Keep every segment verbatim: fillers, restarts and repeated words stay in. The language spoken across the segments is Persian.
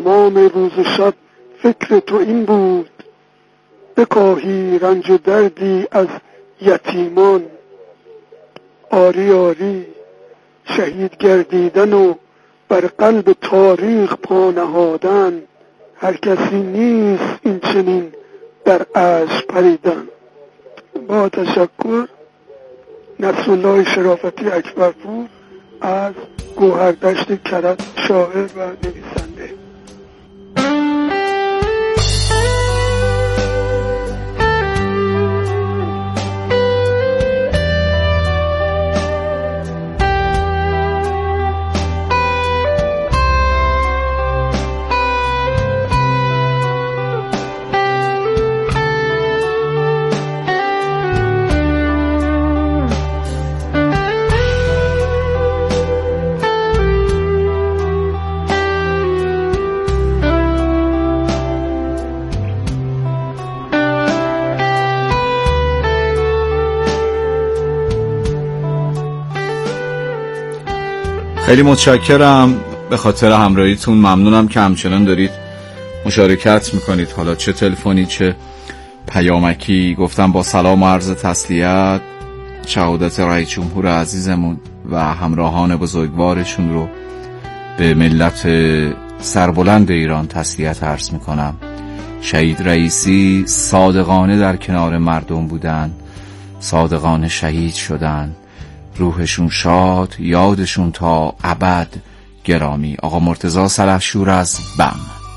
تمام روز و شب فکر تو این بود، بکاهی رنج و دردی از یتیمان. آری آری شهید گردیدن و بر قلب تاریخ پا نهادن، هر کسی نیست این چنین در عشق پریدن. با تشکر، نصرالله شرافتی اکبرپور از گوهردشت کرج، شاعر و نویسنده. خیلی متشکرم به خاطر همراهیتون. ممنونم که همچنان دارید مشارکت میکنید، حالا چه تلفنی چه پیامکی. گفتم با سلام و عرض تسلیت شهادت رئیس جمهور عزیزمون و همراهان بزرگوارشون رو به ملت سربلند ایران تسلیت عرض میکنم. شهید رئیسی صادقانه در کنار مردم بودن، صادقانه شهید شدن، روحشون شاد، یادشون تا ابد گرامی. آقا مرتضی سلحشور از بم.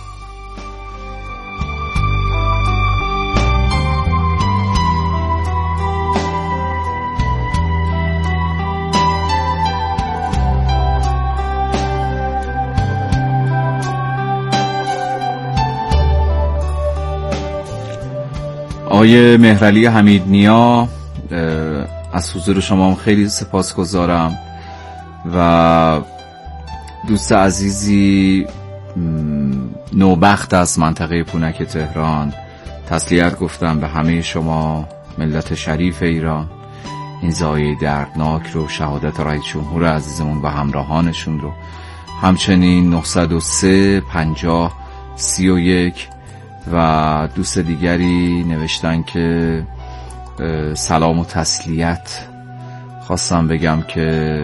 آقای مهرعلی حمیدنیا، از حضور شما خیلی سپاسگزارم و دوست عزیزی نوبخت از منطقه پونک تهران، تسلیت گفتم به همه شما ملت شریف ایران. این زایه دردناک رو، شهادت رئیس جمهور عزیزمون و همراهانشون رو. همچنین نهصد و سه پنجاه سی و یک و دوست دیگری نوشتن که سلام و تسلیت. خواستم بگم که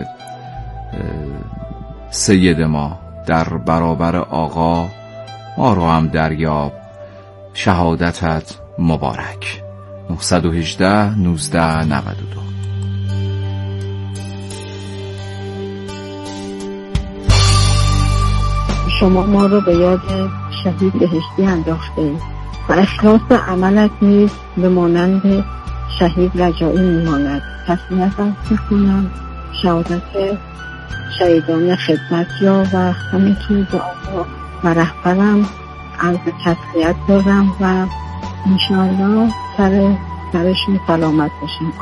سید ما در برابر آقا ما رو هم دریاب، شهادتت مبارک. نه یک هشت نوزده نود و دو. شما ما رو به یاد شهید بهشتی انداخته و اخلاص عملت نیز به مانند شهید رجایی میماند. تسلیت از میکنم، شهادت شهیدان خدمت یا و همه چیز آقا و رهبرم عرض تسلیت دارم و انشاءالله سر سرشون سلامت باشیم.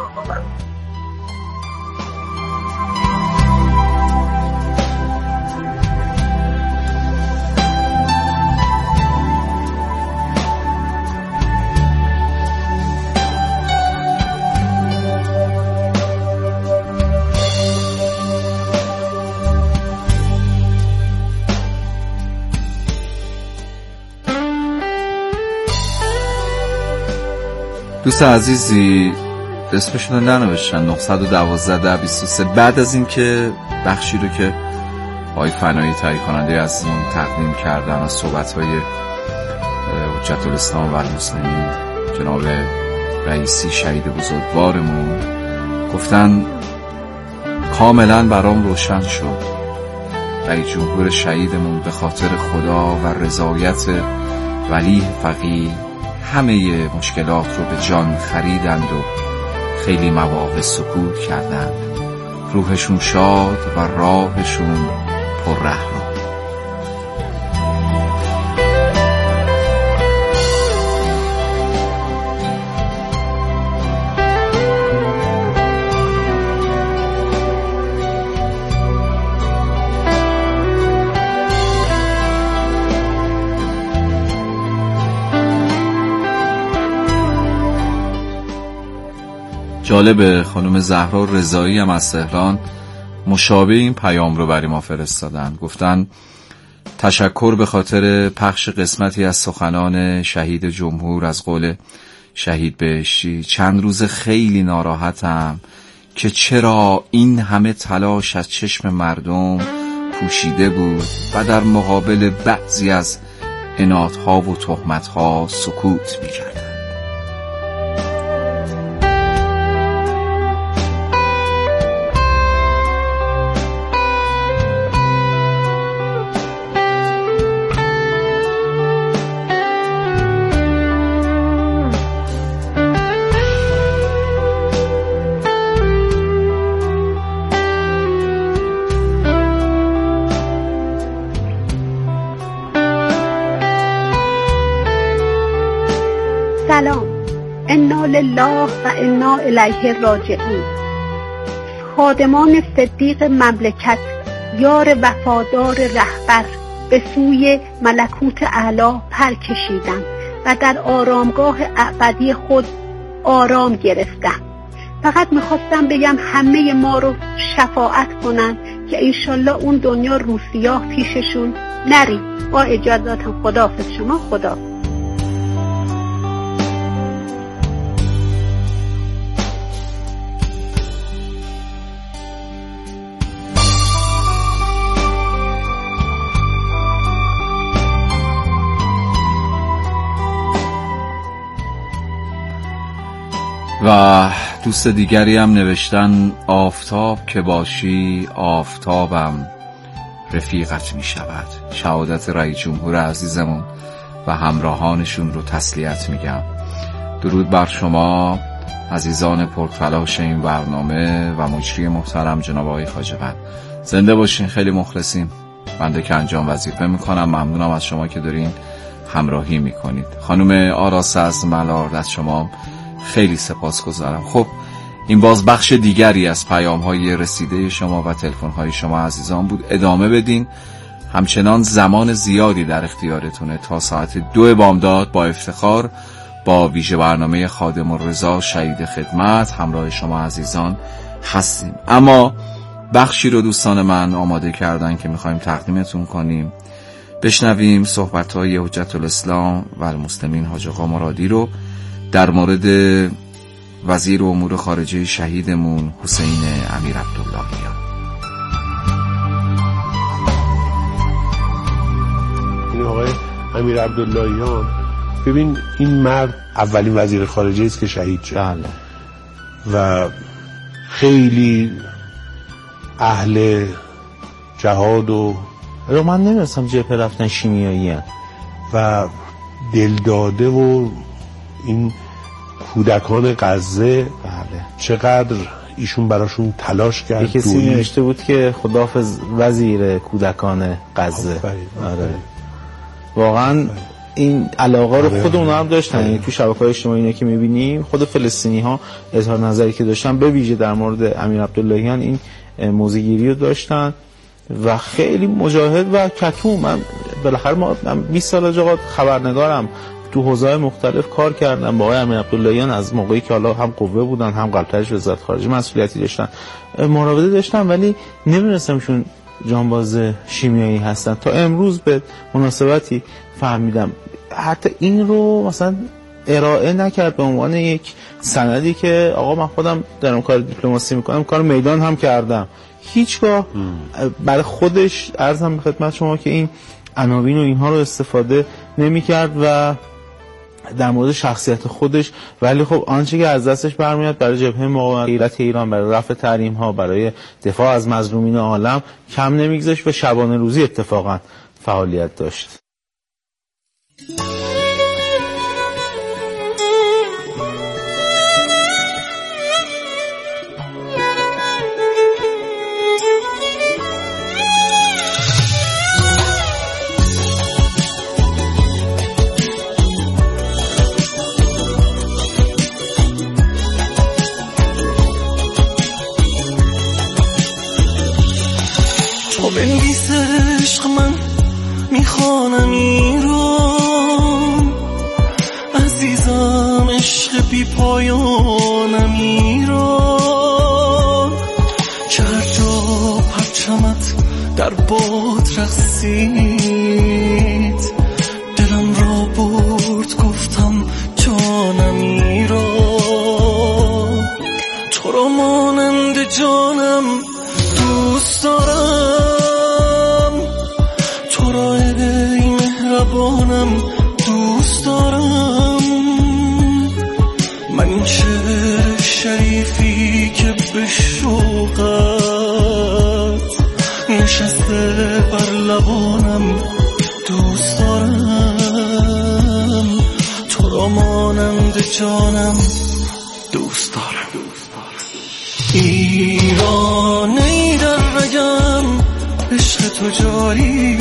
دوست عزیزی اسمشون رو ننوشتن، نه یک دو بیست و سه. بعد از این که بخشی رو که آقای فنایی تهیه کننده عزیزمون تقدیم کردن از صحبت‌های حجت الاسلام و المسلمین جناب رئیسی شهید بزرگوارمون گفتن، کاملا برام روشن شد رئیس جمهور شهیدمون به خاطر خدا و رضایت ولی فقیه همه مشکلات رو به جان خریدند و خیلی مواقع سکوت کردند. روحشون شاد و راهشون پر رهنما. جالبه خانم زهرا رضایی هم از تهران مشابه این پیام رو برای ما فرستادن. گفتن تشکر به خاطر پخش قسمتی از سخنان شهید جمهور از قول شهید بهشتی. چند روز خیلی ناراحتم که چرا این همه تلاش از چشم مردم پوشیده بود و در مقابل بعضی از عنادها و تهمتها سکوت می‌کردند. سلام، انا لله و انا الیه راجعون. خادمان صدیق مملکت، یار وفادار رهبر، به سوی ملکوت اعلی پر کشیدند و در آرامگاه ابدی خود آرام گرفتند. فقط میخواستم بگم همه ما رو شفاعت کنن که انشالله اون دنیا روسیاه پیششون نریم. با اجازهتون خداحافظ. شما خدا. و دوست دیگری هم نوشتن آفتاب که باشی آفتابم رفیقت می شود. شهادت رئیس جمهور عزیزمون و همراهانشون رو تسلیت میگم. درود بر شما عزیزان پرتلاش این برنامه و مجری محترم جناب آقای خواجه‌بند. زنده باشین، خیلی مخلصیم. بنده که انجام وظیفه میکنم. ممنونم از شما که دارین همراهی میکنید. خانم آراس از ملارد، از شما خیلی سپاسگزارم. خب این باز بخش دیگری از پیام‌های رسیده شما و تلفن‌های شما عزیزان بود. ادامه بدین. همچنان زمان زیادی در اختیارتونه تا ساعت دو بامداد با افتخار با ویژه برنامه خادم الرضا شهید خدمت همراه شما عزیزان هستیم. اما بخشی رو دوستان من آماده کردن که می‌خوایم تقدیمتون کنیم. بشنویم صحبت‌های حجت الاسلام و المسلمین حاج آقا مرادی رو در مورد وزیر امور خارجه شهیدمون حسین امیر عبداللهیان. این آقای امیر عبداللهیان، ببین این مرد اولین وزیر خارجه است که شهید شد و خیلی اهل جهاد و رو من نمی‌دونستم جبهه رفتن شیمیایی هست و دلداده و این کودکان غزه بله. چقدر ایشون براشون تلاش کرد. یکی کسی نوشته بود که خداحافظ وزیر کودکان غزه. آره. واقعا این علاقه رو خود اونها هم داشتن. یعنی تو شبکه‌های اجتماعی اینا که می‌بینیم خود فلسطینی‌ها اظهار نظری که داشتن به ویژه در مورد امیر عبداللهیان این موضع‌گیری رو داشتن و خیلی مجاهد و کتوم. من بالاخره ما من بیست سال آقا خبرنگارم، تو حوزه‌های مختلف کار کردم با آقای امیر عبداللهیان از موقعی که حالا هم قوه بودن هم قبلترش وزارت خارجه مسئولیتی داشتن، مراوده داشتن، ولی نمی‌دونستمشون جانباز شیمیایی هستن. تا امروز به مناسبتی فهمیدم. حتی این رو مثلا ارائه نکرد به عنوان یک سندی که آقا من خودم در اون کار دیپلماسی میکنم، کار میدان هم کردم. هیچگاه برای خودش عرضم به خدمت شما که این عناوین و اینها رو استفاده نمی‌کرد و در مورد شخصیت خودش، ولی خب آنچه که از دستش برمیاد برای جبهه مقاومت غیرت ایران، برای رفع تحریم‌ها، برای دفاع از مظلومین عالم کم نمی‌گذاشت و شبانه روزی اتفاقا فعالیت داشت. بنویس عشق من میخوانم این رو عزیزم، عشق بی پایانم این رو که هر جا پرچمت در باد رقصید، دلم را برد گفتم جانمی را، تو را مانند جانم دوست دارم، تو را ای مهربانم دوست دارم. من این شعر شریفی که به شوقت نشسته بر لبانم دوست دارم، تو را مانند جانم دوست دارم. ایران ای در رگم عشق تو جاری،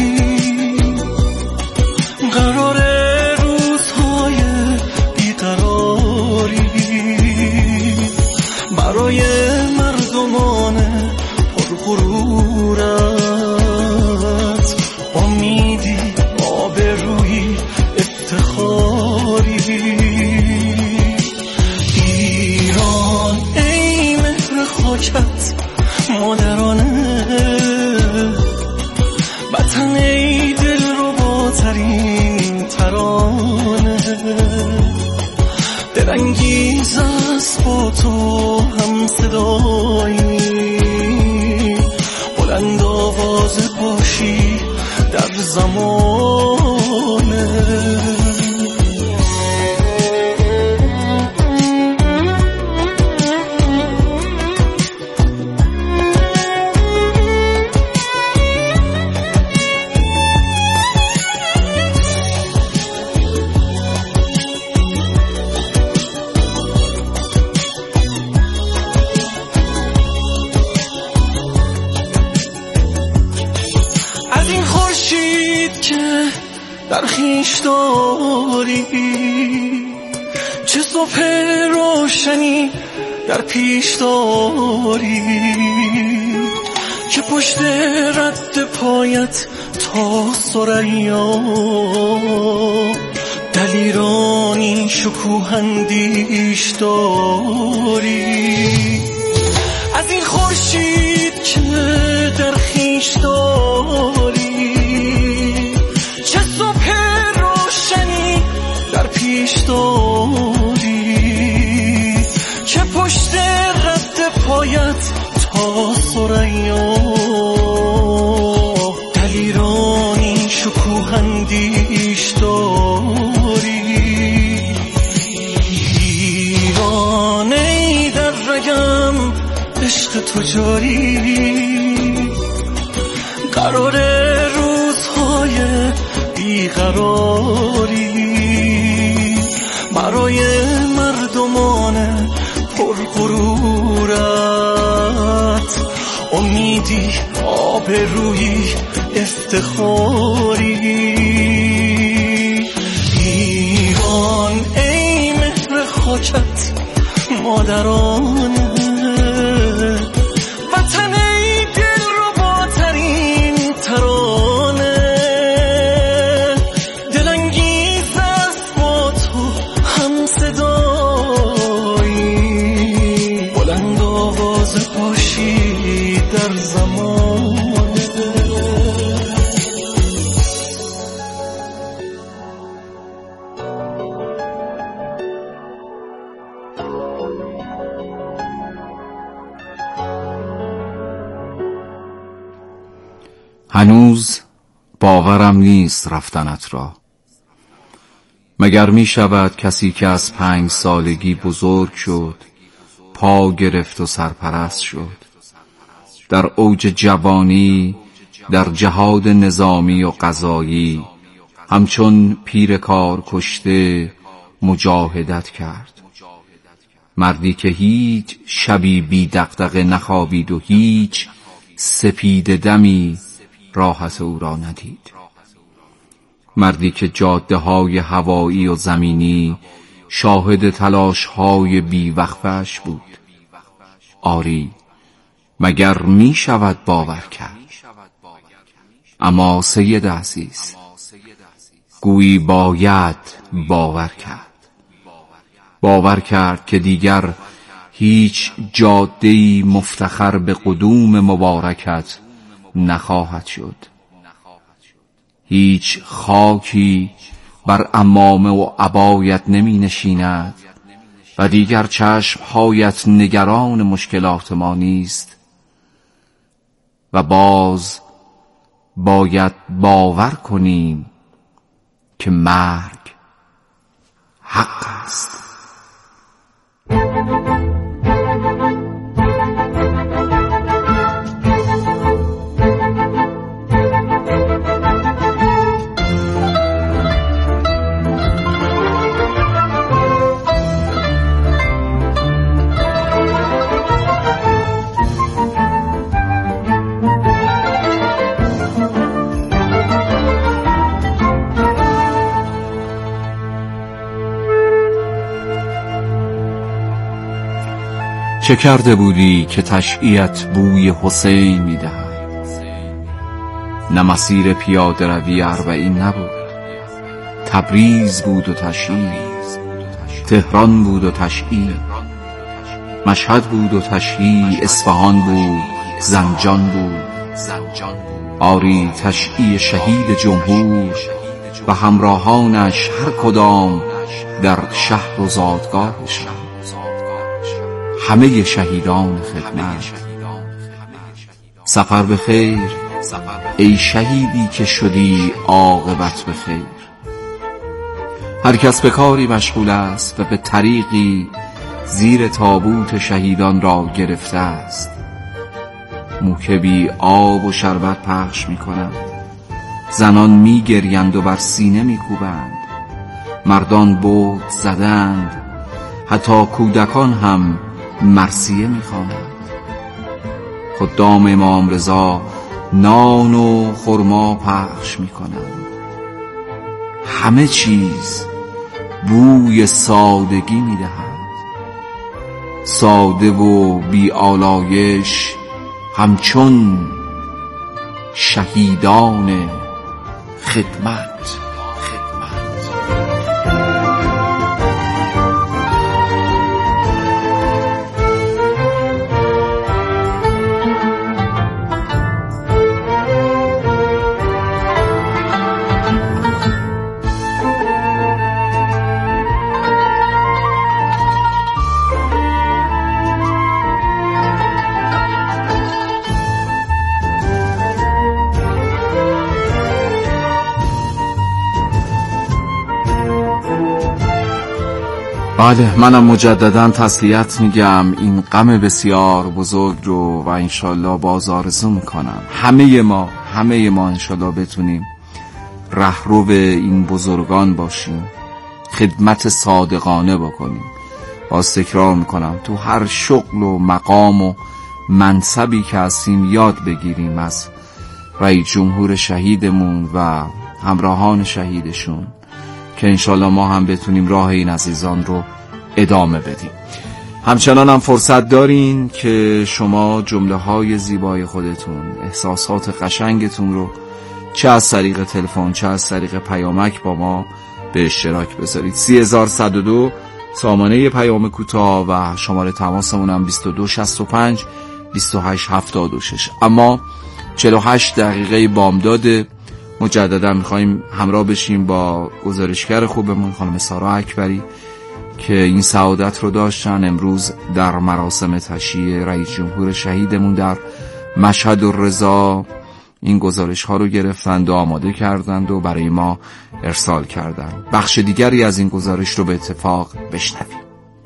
قرار روزهای بیقراری برای مردمان پرغرورت، امیدی آبرویی افتخاری. ایران ای مهر خاکت مادرانه، وطن ای دل رو با ترین ترانه، دلانگیز است با تو هم صدایی، بلند آواز باشی در زمانه. در خویش داری چه صبح روشنی در پیش داری، که پشت رد پایت تا ثریا دلیرانی شکوهندیش داری. از این خورشید که در خویش داری چه صبح روشنی در پیش داری، که پشت رد پایت تا ثریا دلیرانی شکوهندیش داری. ایران ای در رگم عشق تو جاری، قرار روزهای بیقراری برای مردمان پرغرورت، امیدی آبرویی افتخاری. ایران ای مهر خاکت مادرانه، وطن ای دل رو با ترین ترانه، دلانگیز است با تو هم صدایی، بلند آواز باشی در زمانه. هنوز باورم نیست رفتنت را، مگر می شود کسی که از پنج سالگی بزرگ شد، پا گرفت و سرپرست شد، در اوج جوانی در جهاد نظامی و قضایی همچون پیر کار کشته مجاهدت کرد، مردی که هیچ شبی بی دغدغه نخوابید و هیچ سپید دمی راحت او را ندید، مردی که جاده های هوایی و زمینی شاهد تلاش های بیوقفش بود. آری، مگر می شود باور کرد؟ اما سید عزیز، گویی باید باور کرد، باور کرد که دیگر هیچ جاده‌ای مفتخر به قدوم مبارکت نخواهد شد. هیچ خاکی بر عمامه و عبایت نمی نشیند و دیگر چشمهایت نگران مشکلات ما نیست و باز باید باور کنیم که مرگ حق است. چه کرده بودی که تشییعت بوی حسین می‌دهد؟ نه مسیر پیاده روی اربعین نبود، تبریز بود و تشییع، تهران بود و تشییع، مشهد بود و تشییع، اصفهان بود، زنجان بود. آری تشییع شهید جمهور و همراهانش هر کدام در شهر و زادگاهش، همه شهیدان خدمت. سفر به خیر ای شهیدی که شدی عاقبت به خیر. هر کس به کاری مشغول است و به طریقی زیر تابوت شهیدان را گرفته است. موکبی آب و شربت پخش می کنند، زنان می گریند و بر سینه می کوبند، مردان بت زدند، حتی کودکان هم مرثیه می‌خوانند. خدام امام رضا نان و خرما پخش می‌کنند. همه چیز بوی سادگی می‌دهد، ساده و بی آلایش، همچون شهیدان خدمت. بله، منم مجددا تسلیت میگم این غم بسیار بزرگ رو و انشالله باز آرزو میکنم همه ما همه ما انشالله بتونیم رهرو این بزرگان باشیم، خدمت صادقانه بکنیم. باز تکرار میکنم تو هر شغل و مقام و منصبی که هستیم یاد بگیریم از رئیس جمهور شهیدمون و همراهان شهیدشون که انشالله ما هم بتونیم راه این عزیزان رو ادامه بدیم. همچنان هم فرصت دارین که شما جمله های زیبای خودتون، احساسات قشنگتون رو چه از طریق تلفن چه از طریق پیامک با ما به اشتراک بذارید. سی هزار و صد و دو سامانه پیام کوتاه و شماره تماسمون هم بیست و دو شصت و پنج بیست و هشت هفتاد و شش. اما چهل و هشت دقیقه بامداد مجددا میخواییم همراه بشیم با گزارشگر خوبمون خانم سارا اکبری که این سعادت رو داشتن امروز در مراسم تشییع رئیس جمهور شهیدمون در مشهد الرضا این گزارش ها رو گرفتند و آماده کردند و برای ما ارسال کردند. بخش دیگری از این گزارش رو به اتفاق بشنویم.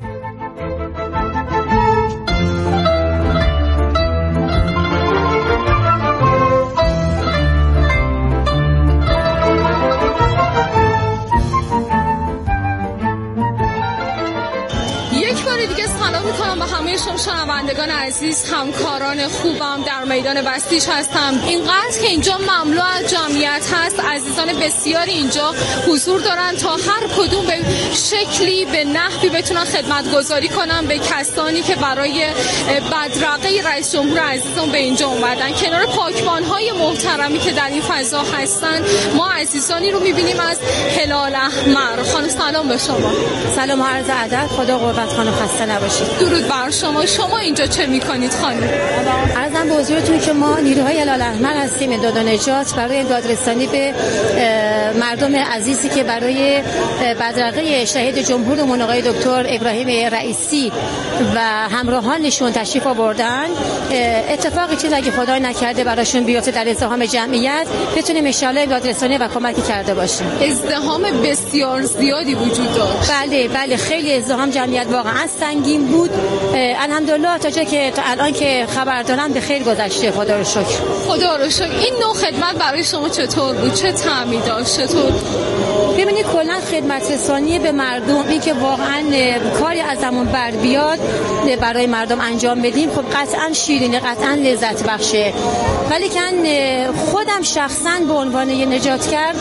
شما شنوندگان عزیز، همکاران خوبم در میدان بستیج هستم. اینقدر که اینجا مملو از جمعیت هست، عزیزان بسیاری اینجا حضور دارن تا هر کدوم به شکلی به نحوی بتونن خدمت گذاری کنن به کسانی که برای بدرقه رئیس جمهور عزیزمون به اینجا اومدن. کنار پاکبان‌های محترمی که در این فضا هستن ما عزیزانی رو می‌بینیم از هلال احمر. خانم سلام به شما. سلام و عرض ادب. خدا قربت خانم، خسته نباشید. درود بر شما. شما. شما اینجا چه میکنید خانم؟ عرضم به حضورتون که ما نیروهای هلال احمر هستیم امداد و نجات برای امدادرسانی به مردم عزیزی که برای بدرقه شهید جمهورمون آقای دکتر ابراهیم رئیسی و همراهانشون تشریف آوردن. اتفاقی چیزی اگه خدای نکرده براشون بیفته در ازدحام جمعیت بتونیم ان شاءالله امدادرسانی و کمکی کرده باشیم. ازدحام بسیار زیادی وجود داشت. بله بله خیلی ازدحام جمعیت واقعا سنگین بود. الحمدلله تا جایی که تا الان که خبر دارم به خیر گذشته. خدا رو شکر. خدا رو شکر. این نوع خدمت برای شما چطور بود؟ چه طعمی داشت؟ چطور؟ ببینید کلا خدمت رسانی به مردم این که واقعا کاری ازمون بر بیاد برای مردم انجام بدیم خب قطعا شیرینه، قطعا لذت بخشه. ولی که خودم شخصا به عنوان یه نجاتگر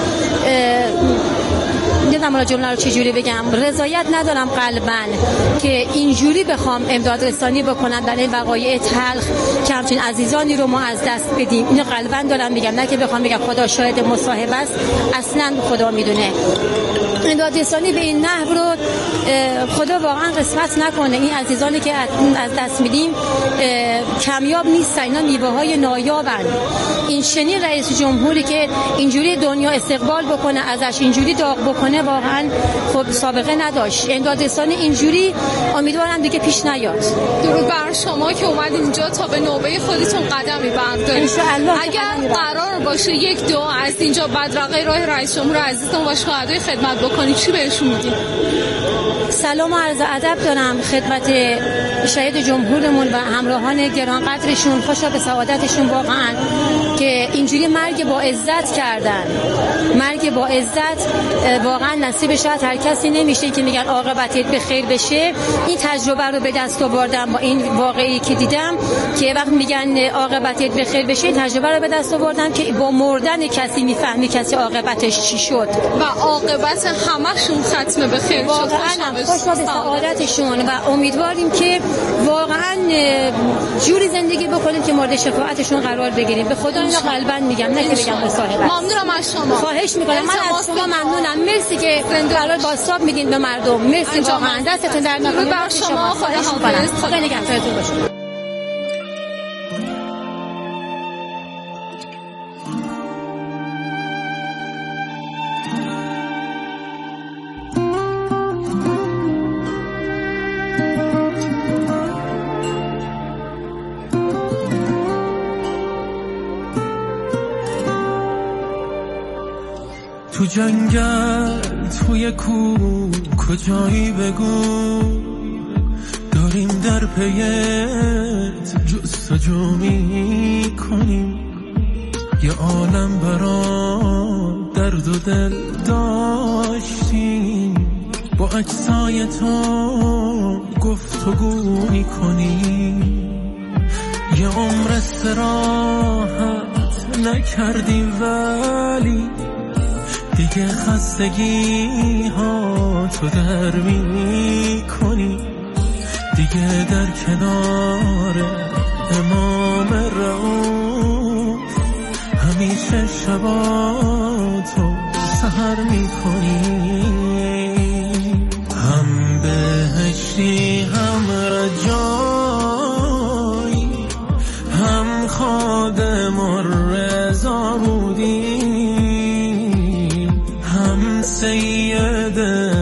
نمیدونم را جمله رو چجوری بگم، رضایت ندارم قلباً که اینجوری بخوام امداد رسانی بکنم در این وقایع تلخ که همچین عزیزانی رو ما از دست بدیم. اینو قلباً دارم میگم، نه که بخوام بگم خدا شاهد مصاحب است، اصلاً خدا میدونه. امداد رسانی به این نحو رو خدا واقعا قسمت نکنه. این عزیزانی که از دست میدیم کمیاب نیستن، اینا میوه های نایابن. این چنین رئیس جمهوری که اینجوری دنیا استقبال بکنه ازش، اینجوری داغ بکنه، واقعا خب سابقه نداشت. امداد رسانی اینجوری امیدوارم دیگه پیش نیاد. درود بر شما که اومدید اینجا تا به نوبه خودتون قدمی بردارید. اگر قرار باشه یک دو از اینجا بدرقه راه رئیس جمهور عزیزتون و شهدای خدمت بکنید چی بهشون میگید؟ سلام و عرض ادب دارم خدمت شهید جمهورمون و همراهان گرانقدرشون. خوشا به سعادتشون واقعا که اینجوری مرگ با عزت کردن. مرگ با عزت واقعا نصیب شاید هر کسی نمیشه که میگن عاقبتت به خیر بشه. این تجربه رو به دست آوردم با این واقعی که دیدم که وقت میگن عاقبتت به خیر بشه، تجربه رو به دست آوردم که با مردن کسی میفهمی کسی عاقبتش چی شد و عاقبت همشون ختم به خیر شد. خوشا به سعادتشون و امیدواریم که واقعا جوری زندگی بکنیم که مورد شفاعتشون قرار بگیریم. به خدا اینو قلبا میگم، نه که بگم مصاحبه. ممنونم از شما. خواهش میکنم. من از شما ممنونم. مرسی که قرار بازتاب میدین به مردم. مرسی واقعا. دستتون در نکنه. بر شما. خدا حافظ. خدا نگهدارتون باشه. تو جنگل توی کو کجایی بگو داریم در پیت جستجو می کنیم. یه عالم برا درد و دل داشتیم، با اجزای تو گفتگو می کنیم. یه عمر استراحت نکردیم ولی دیگه خستگی ها تو در می کنی. دیگه در کنار امام رؤوف همیشه شباتو سحر می کنی. هم بهشتی هم رجایی، هم خادم الرضا بودی، سید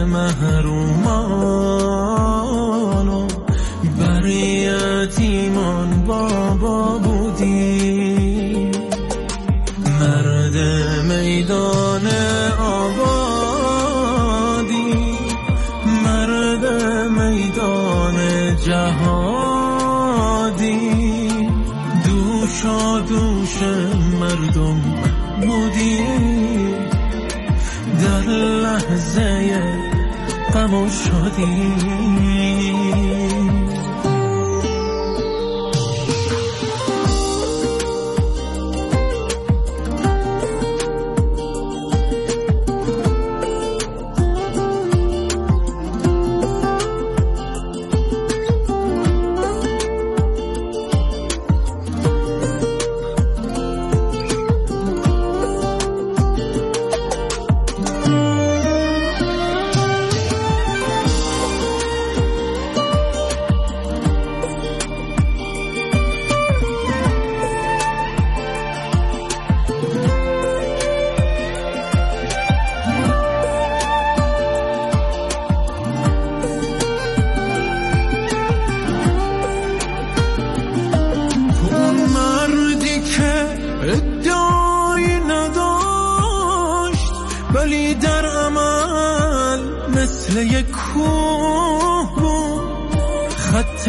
محرومان و بر یتیمان بابا بودی. مرد میدان آبادی، مرد میدان جهادی، دوشا دوش مردم بودی. در لحظه غم و شادی ولی در عمل مثل یک کوه بود. خط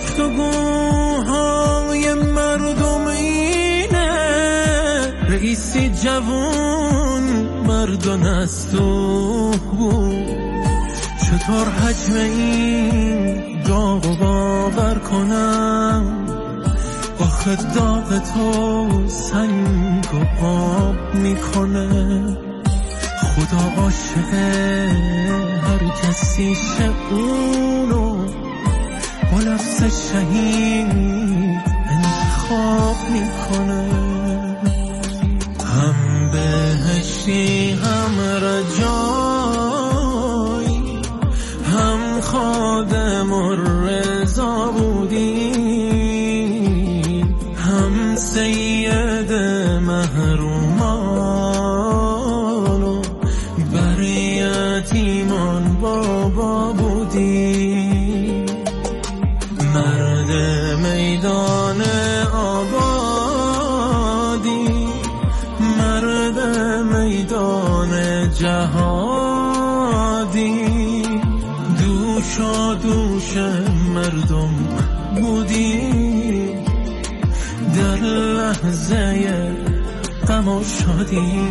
گفتگوهای مردم اینه، رئیسی جوان مردان نستوه بود. چطور حجم این داغ و باور کنم، آخه داغ تو سنگ و آب میکنه. خدا عاشقه هر کسی شبونو با لفظ شهید انتخاب میکنه. هم بهشتی هم رجایی، هم خادم الرضا بودی، هم سید محرومان و بر یتیمان بابا بودی. مرد میدان آبادی، مرد میدان جهادی، دوش و دوش مردم بودی، در لحظه غم و شادی.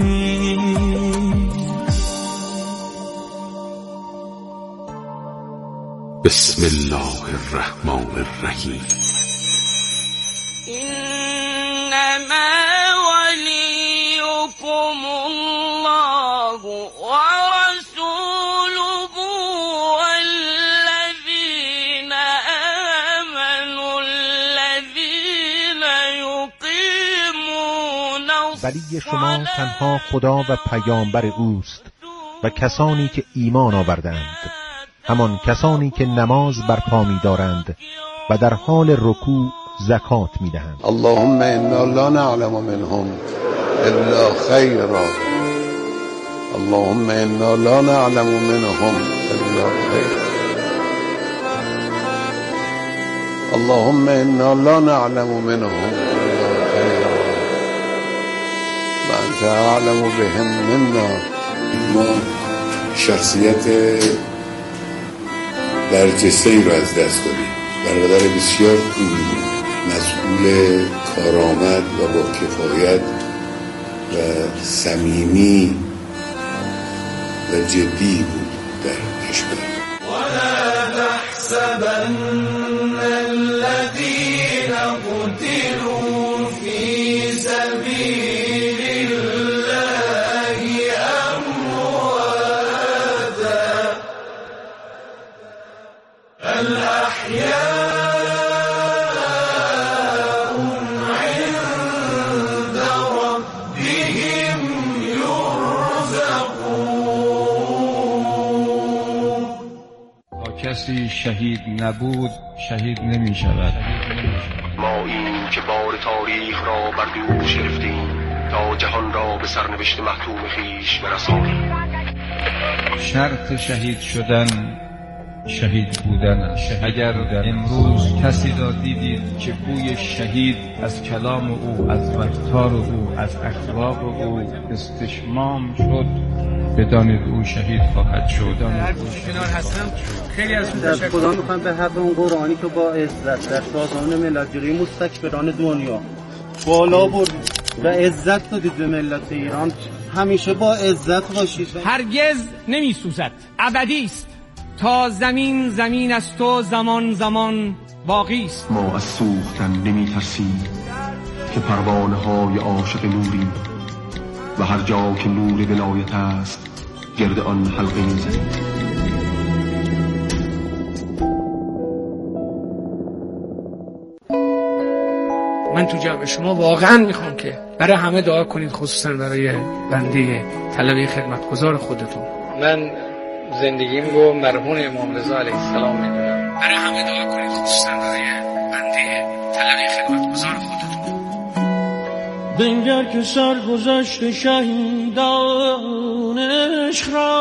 بسم الله الرحمن الرحیم. انما ولیکم الله و رسوله والذین آمنوا الذین یقیمون الصلاة. ولی شما تنها خدا و پیامبر اوست و کسانی که ایمان آوردند، همان کسانی که نماز برپا می‌دارند و در حال رکوع زکات می‌دهند. اللهم انا لا نعلم منهم الا خیرا، اللهم انا لا نعلم منهم الا خیرا، اللهم انا لا نعلم منهم الا خیرا و انت اعلم بهم منا. ما شخصیت برجسته‌ای رو از دست دادیم. برادر بسیار مسئول کارآمد و با کفایت و صمیمی و جدی بود در کشور. ولا تحسبن الذين قتلوا في سبيل الله أمواتا، الأحياء عند ربهم يرزقون. تا کسی شهید نبود شهید نمی شود. ما این که بار تاریخ را بر دوش گرفتیم تا جهان را به سرنوشت محتوم خویش برسانیم. شرط شهید شدن شهید بودن است. اگر امروز کسی را دیدید که بوی شهید از کلام او، از رفتار او، از اخلاق او استشمام شد، بدانید او شهید خواهد شد. در کنار هستم خیلی از خدا میخوام به حق اون قرآنی که با عزت در سازمان ملل جلوی مستکبران دنیا بالا بردید و عزت دادید به ملت ایران. همیشه با عزت باشید. هرگز نمیسوزد، ابدی است. تا زمین زمین است و زمان زمان باقی است. ما از سوختن نمی ترسیم که پروانه های عاشق نوریم و هر جا که نور ولایت است گرد آن حلقه می زنیم. من تو جمع شما واقعا میخوام که برای همه دعا کنید، خصوصا برای بنده طلبه خدمتگزار خودتون. من زندگیم رو مرهون امام رضا علیه السلام میدونم. برای همه دعا کنید، خصوصا برای بنده طلبه خدمتگزار خودتون. بنگر که سر گذشت شهیدان عشق را